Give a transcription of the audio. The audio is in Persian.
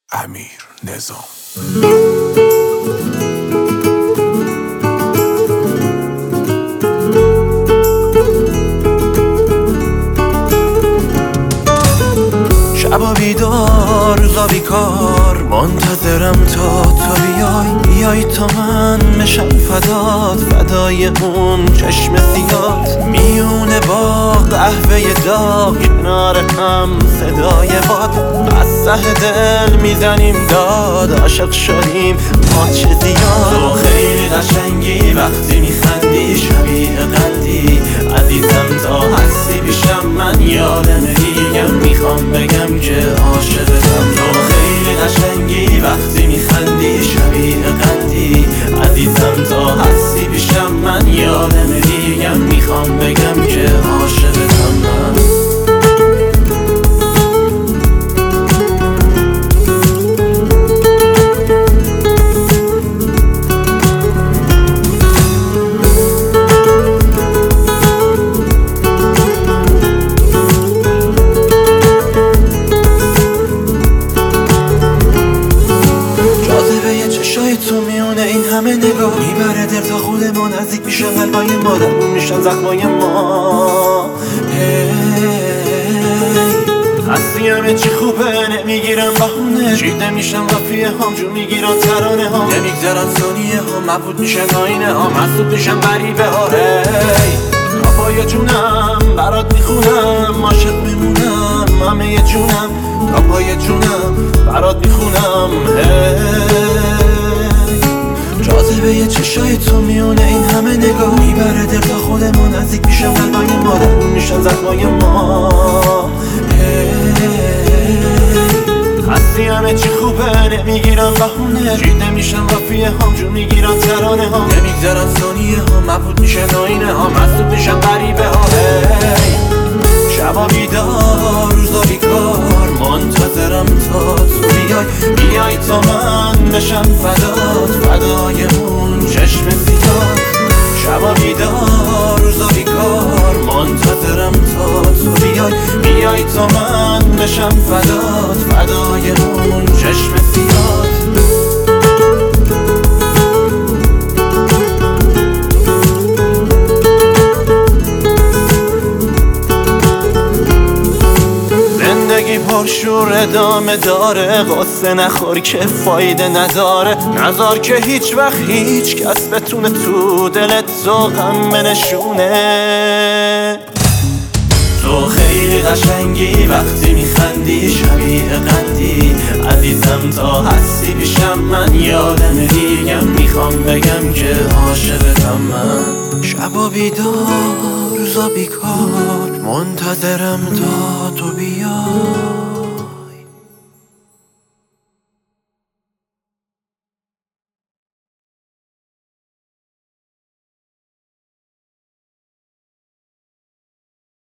امیر نظام. شبا بیدار روزا بیکار منتظرم تا تو بیای تا من بشم فدات، فدای اون چشم سیات. میونه باغ قهوه داغ کنار هم صدای باد، از ته دل میزنیم داد، عاشق شدیم ما چه زیاد. تو خیلی قشنگی وقتی میخندی، شبیه قندی عزیزم تا هستی پیشم، من یادم دیگم میخوام بگم که عاشقتم. تو خیلی قشنگی وقتی میخندی، شبیه قندی عزیزم تا هستی پیشم، من یادم دیگم میخوام بگم که عاشقتم من. تو میونه این همه نگاه میبره دل تا خود ما نزدیک میشن، قلبای ما درمون میشن زخمای ما. هستی همه چی خوبه نمیگیرم بهونه، چیده میشم رفیه هم جون میگیرن ترانه ها، نمیگذرن ثانیه ها مبهوت میشن آینه ها، مسئول میشن غریبه ها. تا پای جونم برات میخونم، عاشق میمونم همه جونم، تا پای جونم برات میخونم. جاذبه چشای تو میونه این همه نگاه میبره دل تا خود ما نزدیک میشن، قلبای ما درمون میشن زخمای ما. هستی همه چی خوبه نمیگیرم بهونه، چیده میشن رفیه هم جون میگیرن ترانه ها، نمیگذرن ثانیه ها مبهوت میشن آینه ها، مسئول میشن غریبه ها. شبا بیدار روزا بیکار منتظرم تا تو بیای تا من بشم فدات، فدای اون چشم سیاد. شبا بیدار روزا بیکار منتظرم تا تو بیای تا من بشم فدات، فدای اون چشم سیاد. پرشور ادامه داره، قصه نخور که فایده نداره، نذار که هیچ وقت هیچ کس بتونه تو دلت غم بنشونه. تو خیلی قشنگی وقتی میخندی، شبیه قندی عزیزم تا هستی پیشم، من یادم دیگم میخوام بگم که عاشقتم من. شبا بیدار روزا بیکار منتظرم تا تو بیای.